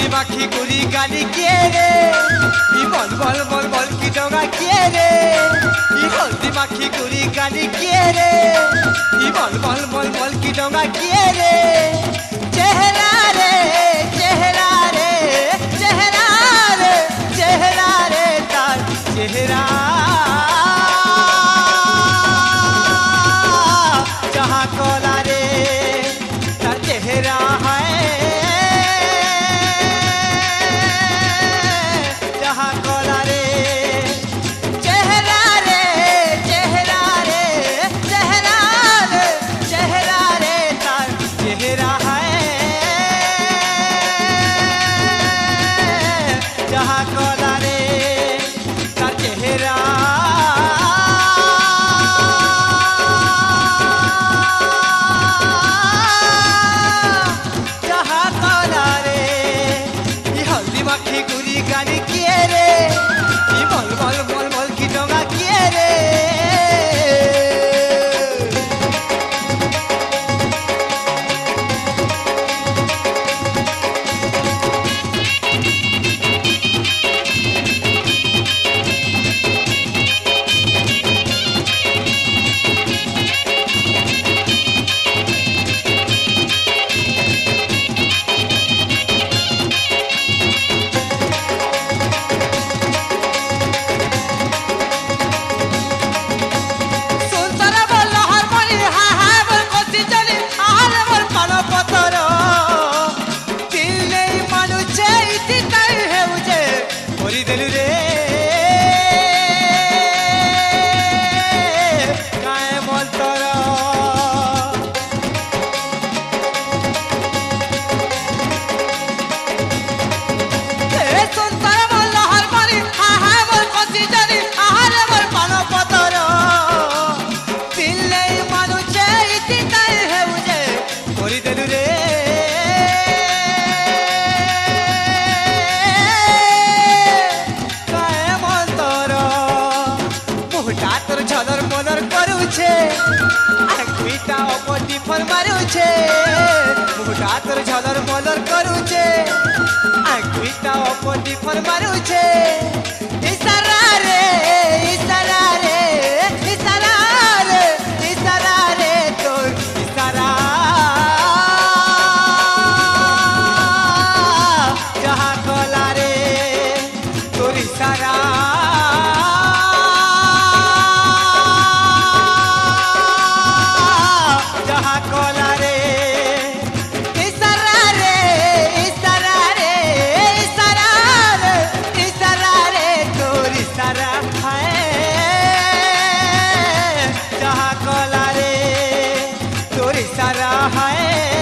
माखी गुरी गाली किए रे बल बल बल बल की डोंगा किए रे हल्दी माखी गुरी गाली किए रे बल बल बल बल की डोंगा किए रे चेहरा रे चेहरा रे चेहरा रे चेहरा रे तार चेहरा जहाँ कोला रे तार चेहरा है जहाँ कोला रे चेहरा रे चेहरा रे चेहरा रे चेहरा रे तार चेहरा है जहाँ कोला रे तार चेहरा माखी गुरी गाली किए रे बल बल बल बल की डोंगा किए रे झलर मलर करूछे आंखीटा अपटी फर मारूछे मुटा तोर झलर मलर करूछे आंखीटा अपटी फर मारूछे इशारा रे इशारा रे इशारा रे इशारा रे तोर इशारा जहाँ कोला रे तोर इशारा कोला रे इशारा रे इशारा रे इशारा रे इशारा रे तोर इशारा है जहाँ कोला रे तोर इशारा है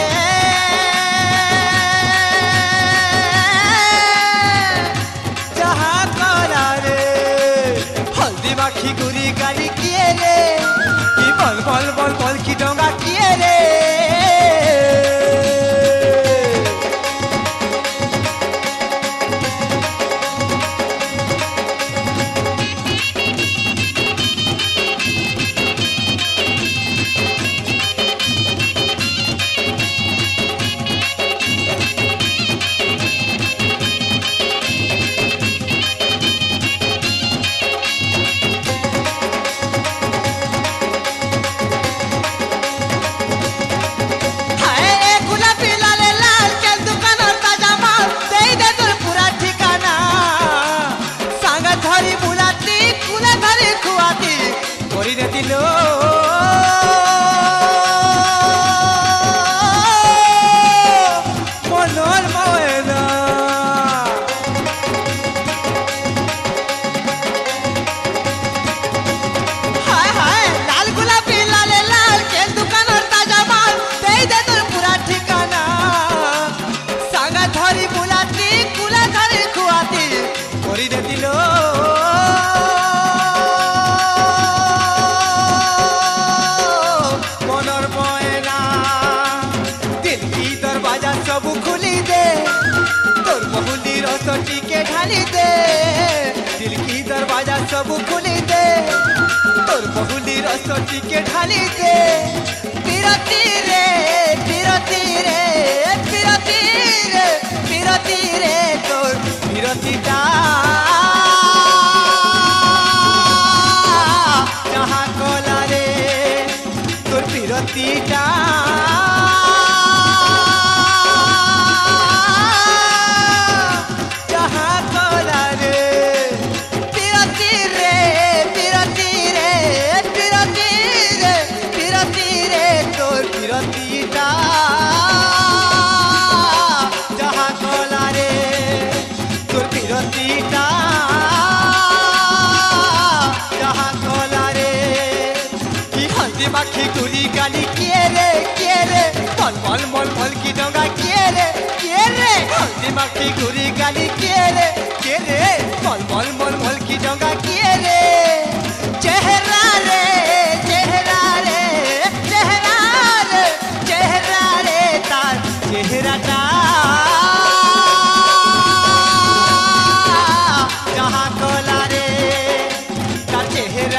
जहाँ कोला रे हल्दी माखी गुरी गाली किए रे बल बल बल बल की डोंगा किए रे दिलो मनोर मोयना हाय हाय लाल गुलाबी लाले लाल के दुकान और ताजा माल दे दे तोर पूरा ठिकाना सांगा धरी बुलाती कुला धरी खुआती कोरी दे दिलो सब खुली दे तोर बहुली रसटी के ढाली दे दिल की दरवाजा सब खुली दे तोर बहुली रसटी के ढाली दे पिरती रे पिरती रे पिरती रे पिरती रे गाली किए रे मल मल मल मल की डोंगा किए रे हल्दी माखी गुरी गाली किए रे मल मल मल मल की डोंगा किए रे चेहरा रे चेहरा रे चेहरा रे चेहरा रे तार चेहराटा जहाँ कोला रे तार चेहरा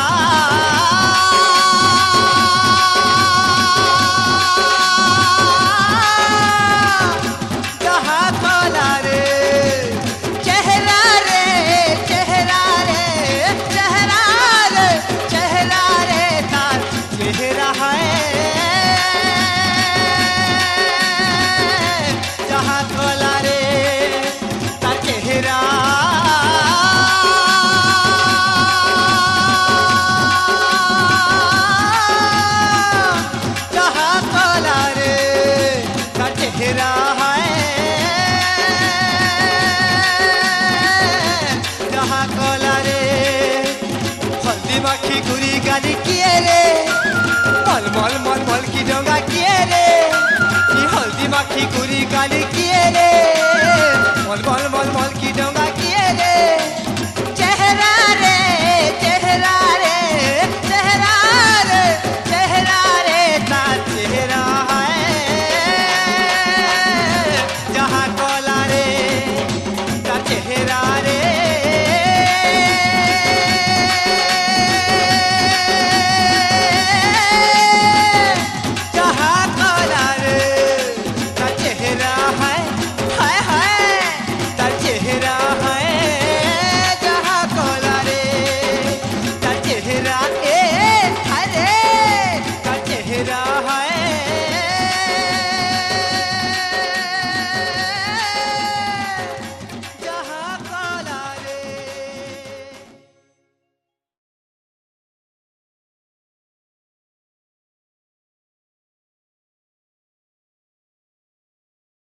माखी गुरी गाली किए रे मल मल मल मल की डोंगा किए रे हल्दी माखी गुरी गाली किए रे